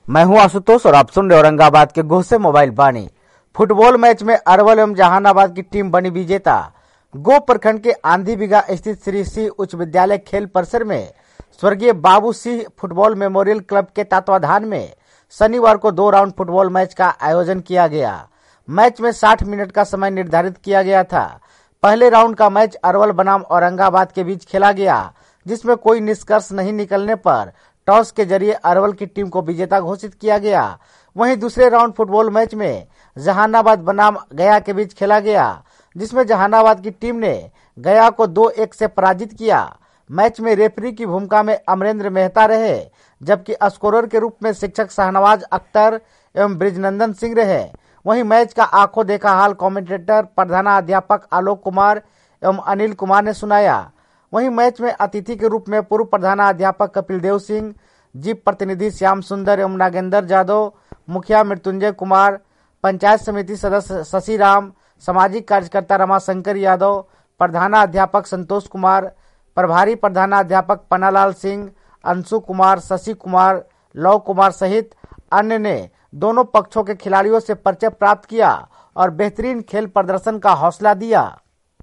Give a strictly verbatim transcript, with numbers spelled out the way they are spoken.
मैं हूं आशुतोष और आप सुन रहे औरंगाबाद के गोह से मोबाइल बानी। फुटबॉल मैच में अरवल एवं जहानाबाद की टीम बनी विजेता। गोह प्रखंड के आंधी बिघा स्थित श्री सिंह उच्च विद्यालय खेल परिसर में स्वर्गीय Babu Singh football memorial club के तत्वाधान में शनिवार को दो राउंड फुटबॉल मैच का आयोजन किया गया। मैच में साठ मिनट का समय निर्धारित किया गया था। पहले राउंड का मैच अरवल बनाम औरंगाबाद के बीच खेला गया, जिसमें कोई निष्कर्ष नहीं निकलने पर टॉस के जरिए अरवल की टीम को विजेता घोषित किया गया। वहीं दूसरे राउंड फुटबॉल मैच में जहानाबाद बनाम गया के बीच खेला गया, जिसमें जहानाबाद की टीम ने गया को दो एक से पराजित किया। मैच में रेफरी की भूमिका में अमरेंद्र मेहता रहे, जबकि स्कोरर के रूप में शिक्षक शाहनवाज अख्तर एवं ब्रिजनंदन सिंह रहे। वहीं मैच का आंखों देखा हाल कमेंटेटर प्रधानाध्यापक आलोक कुमार एवं अनिल कुमार ने सुनाया। वहीं मैच में अतिथि के रूप में पूर्व प्रधानाध्यापक कपिल देव सिंह, जीप प्रतिनिधि श्याम सुंदर एवं नागेंद्र यादव, मुखिया मृत्युंजय कुमार, पंचायत समिति सदस्य शशि राम, सामाजिक कार्यकर्ता रमाशंकर यादव, प्रधानाध्यापक संतोष कुमार, प्रभारी प्रधानाध्यापक पन्नालाल सिंह, अंशु कुमार, शशि कुमार, लव कुमार सहित अन्य ने दोनों पक्षों के खिलाड़ियों से परिचय प्राप्त किया और बेहतरीन खेल प्रदर्शन का हौसला दिया।